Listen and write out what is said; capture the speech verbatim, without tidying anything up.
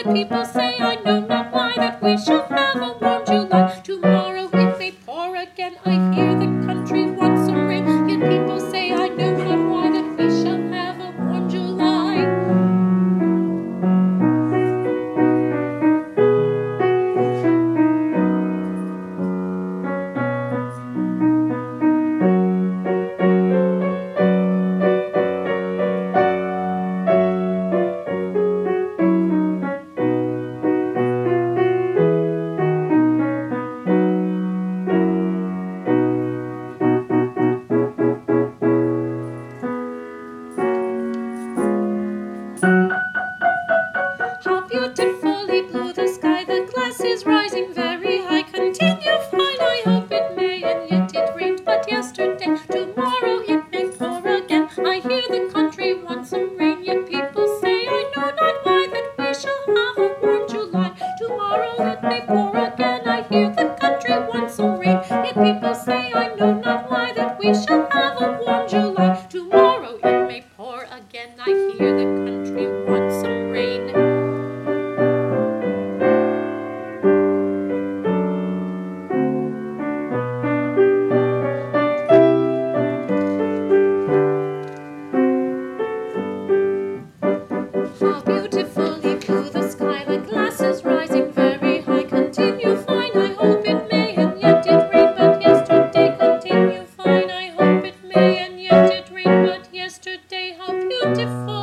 people say, I know not why, that we shall have a warm July. Tomorrow it may pour again, I hear the country wants some rain. Yet people say, I know not why, that we shall have a warm July. How beautifully blue the sky, the glass is rising very high. Continue fine, I hope it may, and yet it rained but yesterday. Tomorrow it may pour again, I hear the country wants some rain. Yet people say, I know not why, that we shall have a warm July. Tomorrow it may pour again, I hear the country wants some rain. Yet people say, I know not why, that we shall have a warm July. Tomorrow it may pour again, I hear the country wants some rain. How beautifully blue the sky, the glass is rising very high. Continue fine, I hope it may, and yet it rained but yesterday. Continue fine, I hope it may, and yet it rained but yesterday. How beautiful